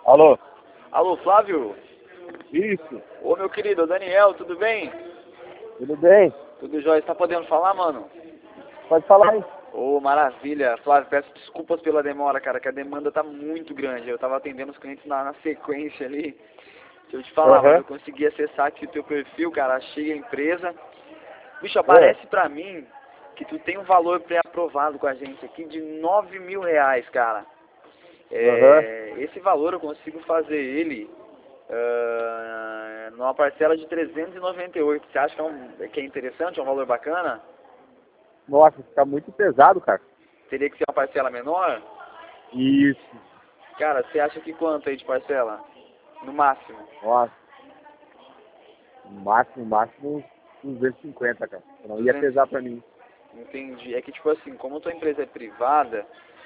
Alô? Alô, Flávio? Isso. Ô, meu querido, Daniel, tudo bem? Tudo bem? Tudo jóia? Você tá podendo falar, mano? Pode falar aí. Ô, maravilha. Flávio, peço desculpas pela demora, cara, que a demanda tá muito grande. Eu tava atendendo os clientes na sequência ali. Deixa eu te falar, mano, eu consegui acessar aqui o teu perfil, cara, achei a empresa. Bicho, aparece pra mim que tu tem um valor pré-aprovado com a gente aqui de R$ 9.000, cara. Esse valor eu consigo fazer ele numa parcela de 398. Você acha que é interessante, é um valor bacana? Nossa, fica muito pesado, cara. Teria que ser uma parcela menor? Isso. Cara, você acha que quanto aí de parcela? No máximo? Nossa. No máximo, uns 250, cara. Não ia pesar pra mim. Entendi. É que, tipo assim, como a tua empresa é privada,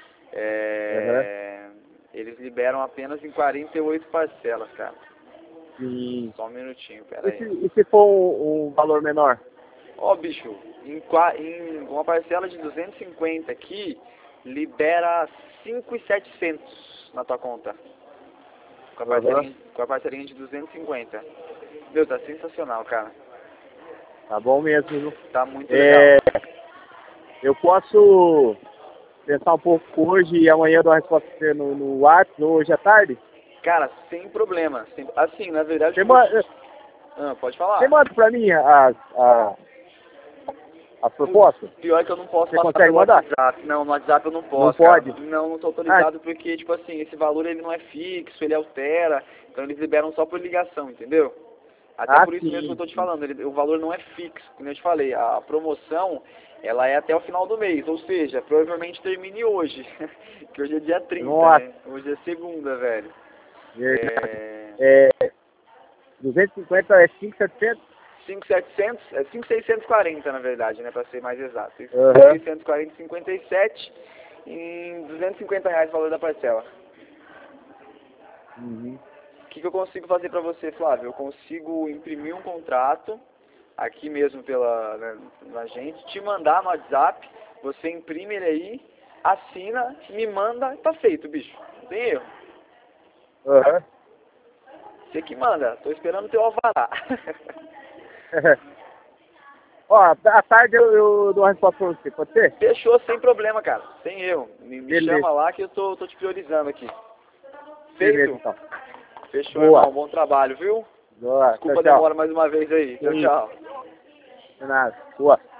eles liberam apenas em 48 parcelas, cara. Sim. Só um minutinho, pera aí. E se for um valor menor? Ó, bicho, em uma parcela de 250 aqui, libera 5.700 na tua conta. Com a parcelinha de 250. Meu, tá sensacional, cara. Tá bom mesmo, viu? Tá muito legal. Eu posso pensar um pouco hoje e amanhã eu dou a resposta pra você no WhatsApp, hoje à tarde? Cara, sem problema. Assim, na verdade... pode falar. Você manda pra mim a proposta? Pior é que eu não posso Você passar consegue pelo mandar? WhatsApp. Não, no WhatsApp eu não posso, Não pode? cara. Não tô autorizado porque, tipo assim, esse valor ele não é fixo, ele altera. Então eles liberam só por ligação, entendeu? Até por isso mesmo que eu tô te falando, o valor não é fixo, como eu te falei. A promoção, ela é até o final do mês, ou seja, provavelmente termine hoje. Que hoje é dia 30, né? Hoje é segunda, velho. 250 é 5.700? 5.700, 5.640 na verdade, né, para ser mais exato. 5.640,57 em R$ 250 o valor da parcela. O que eu consigo fazer para você, Flávio? Eu consigo imprimir um contrato aqui mesmo na gente, te mandar no WhatsApp, você imprime ele aí, assina, me manda, tá feito, bicho. Não tem erro. Você que manda, tô esperando o teu alvará. Ó, à tarde eu dou uma resposta pra você, pode ser? Fechou, sem problema, cara. Sem erro. Me chama lá que eu tô te priorizando aqui. Feito? Beleza, então. Fechou, irmão. Bom trabalho, viu? Boa. Desculpa a Tchau, demora mais uma vez aí. Tchau, tchau. De nada. Boa.